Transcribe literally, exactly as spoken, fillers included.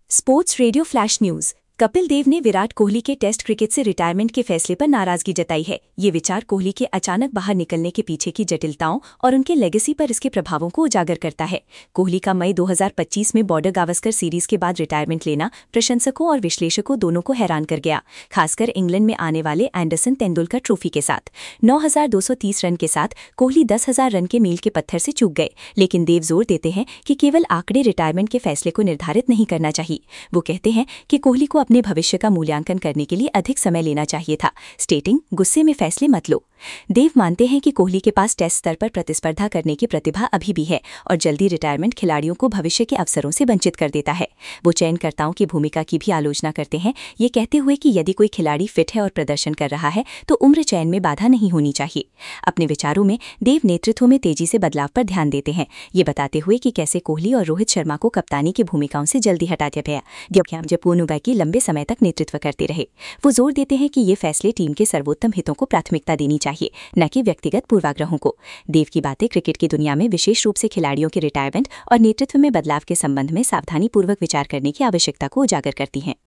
Sports radio flash news. Kapil Dev ने विराट कोहली के test cricket से रिटायरमेंट के फैसले पर नाराजगी जताई है। ये विचार कोहली के अचानक बाहर निकलने के पीछे की जटिलताओं और उनके लेगेसी पर इसके प्रभावों को उजागर करता है। कोहली का मई दो हज़ार पच्चीस में बॉर्डर गावस्कर सीरीज के बाद रिटायरमेंट लेना प्रशंसकों और विश्लेषकों दोनों को हैरान कर गया, खासकर इंग्लैंड में आने वाले एंडरसन तेंदुलकर ट्रॉफी के साथ। नौ हजार दो सौ तीस रन के साथ कोहली दस हजार रन के मील के पत्थर से चूक गए, लेकिन देव जोर देते हैं कि केवल आंकड़े रिटायरमेंट के फैसले को निर्धारित नहीं करना चाहिए। वो कहते हैं कि कोहली को अपने भविष्य का मूल्यांकन करने के लिए अधिक समय लेना चाहिए था, स्टेटिंग गुस्से में फैसले मत लो। देव मानते हैं कि कोहली के पास टेस्ट स्तर पर प्रतिस्पर्धा करने की प्रतिभा अभी भी है और जल्दी रिटायरमेंट खिलाड़ियों को भविष्य के अवसरों से वंचित कर देता है। वो चयनकर्ताओं की भूमिका की भी आलोचना करते हैं, ये कहते हुए कि यदि कोई खिलाड़ी फिट है और प्रदर्शन कर रहा है तो उम्र चयन में बाधा नहीं होनी चाहिए। अपने विचारों में देव नेतृत्व में तेजी से बदलाव पर ध्यान देते हैं, ये बताते हुए कि कैसे कोहली और रोहित शर्मा को कप्तानी की भूमिकाओं से जल्दी हटा दिया गया, जबकि पूर्णुबैकी लंबे समय तक नेतृत्व करते रहे। वो जोर देते हैं कि ये फैसले टीम के सर्वोत्तम हितों को प्राथमिकता देनी चाहिए, न कि व्यक्तिगत पूर्वाग्रहों को। देव की बातें क्रिकेट की दुनिया में विशेष रूप से खिलाड़ियों के रिटायरमेंट और नेतृत्व में बदलाव के संबंध में सावधानीपूर्वक विचार करने की आवश्यकता को उजागर करती हैं।